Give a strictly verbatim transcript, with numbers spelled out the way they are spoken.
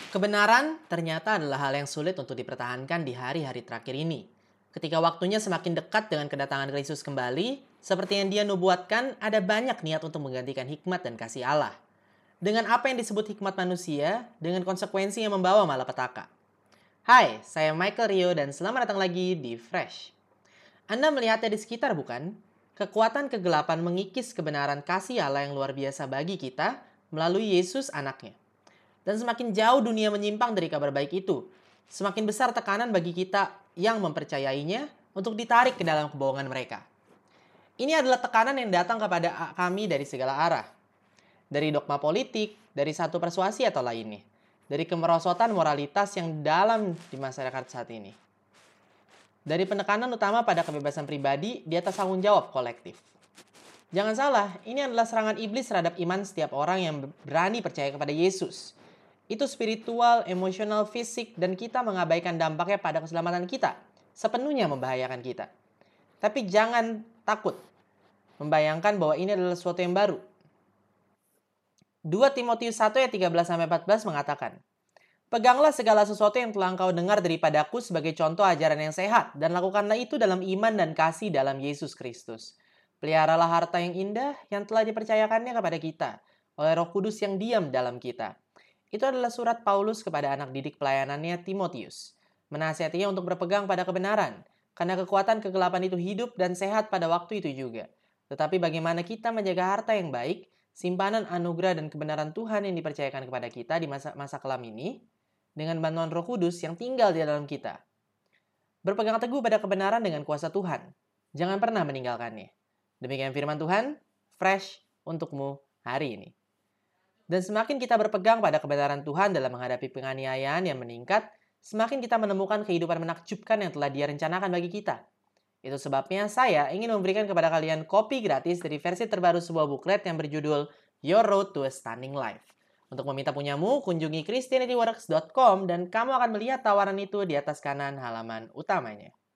Kebenaran ternyata adalah hal yang sulit untuk dipertahankan di hari-hari terakhir ini. Ketika waktunya semakin dekat dengan kedatangan Kristus kembali, seperti yang dia nubuatkan, ada banyak niat untuk menggantikan hikmat dan kasih Allah. Dengan apa yang disebut hikmat manusia, dengan konsekuensi yang membawa malapetaka. Hai, saya Michael Rio dan selamat datang lagi di Fresh. Anda melihatnya di sekitar bukan? Kekuatan kegelapan mengikis kebenaran kasih Allah yang luar biasa bagi kita melalui Yesus anaknya. Dan semakin jauh dunia menyimpang dari kabar baik itu, semakin besar tekanan bagi kita yang mempercayainya untuk ditarik ke dalam kebohongan mereka. Ini adalah tekanan yang datang kepada kami dari segala arah. Dari dogma politik, dari satu persuasi atau lainnya. Dari kemerosotan moralitas yang dalam di masyarakat saat ini. Dari penekanan utama pada kebebasan pribadi di atas tanggung jawab kolektif. Jangan salah, ini adalah serangan iblis terhadap iman setiap orang yang berani percaya kepada Yesus. Itu spiritual, emosional, fisik, dan kita mengabaikan dampaknya pada keselamatan kita. Sepenuhnya membahayakan kita. Tapi jangan takut membayangkan bahwa ini adalah sesuatu yang baru. dua Timotius satu ayat tiga belas sampai empat belas mengatakan, "Peganglah segala sesuatu yang telah engkau dengar daripadaku sebagai contoh ajaran yang sehat, dan lakukanlah itu dalam iman dan kasih dalam Yesus Kristus. Peliharalah harta yang indah yang telah dipercayakannya kepada kita oleh Roh Kudus yang diam dalam kita." Itu adalah surat Paulus kepada anak didik pelayanannya Timotius. Menasihatinya untuk berpegang pada kebenaran, karena kekuatan kegelapan itu hidup dan sehat pada waktu itu juga. Tetapi bagaimana kita menjaga harta yang baik, simpanan anugerah dan kebenaran Tuhan yang dipercayakan kepada kita di masa, masa kelam ini, dengan bantuan Roh Kudus yang tinggal di dalam kita. Berpegang teguh pada kebenaran dengan kuasa Tuhan. Jangan pernah meninggalkannya. Demikian firman Tuhan, fresh untukmu hari ini. Dan semakin kita berpegang pada kebenaran Tuhan dalam menghadapi penganiayaan yang meningkat, semakin kita menemukan kehidupan menakjubkan yang telah Dia rencanakan bagi kita. Itu sebabnya saya ingin memberikan kepada kalian kopi gratis dari versi terbaru sebuah buklet yang berjudul Your Road to a Stunning Life. Untuk meminta punyamu, kunjungi christianityworks dot com dan kamu akan melihat tawaran itu di atas kanan halaman utamanya.